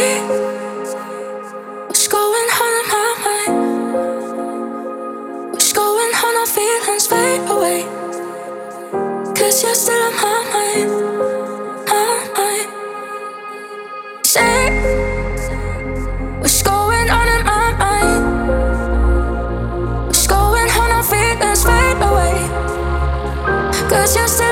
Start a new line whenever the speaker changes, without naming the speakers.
what's going on in my mind? What's going on? Our feelings fade away, 'cause you're still on my mind, my mind. Say, what's going on in my mind? What's going on? Our feelings fade away, 'cause you're still